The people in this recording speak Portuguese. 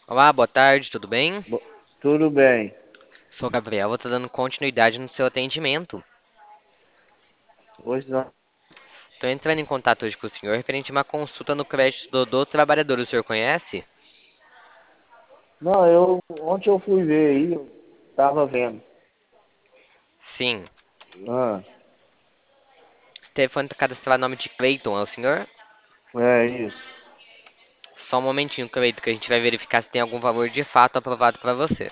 Olá, boa tarde, tudo bem? Bo- Tudo bem. Sou o Gabriel, vou estar dando continuidade no seu atendimento. Hoje não. Estou entrando em contato hoje com o senhor referente a uma consulta no crédito do trabalhador. O senhor conhece? Não, ontem eu fui ver aí, eu tava vendo. Sim. Ah, Telefone cadastrado nome de Cleiton, é o senhor? é isso. Só um momentinho, Cleiton, que a gente vai verificar se tem algum valor de fato aprovado para você.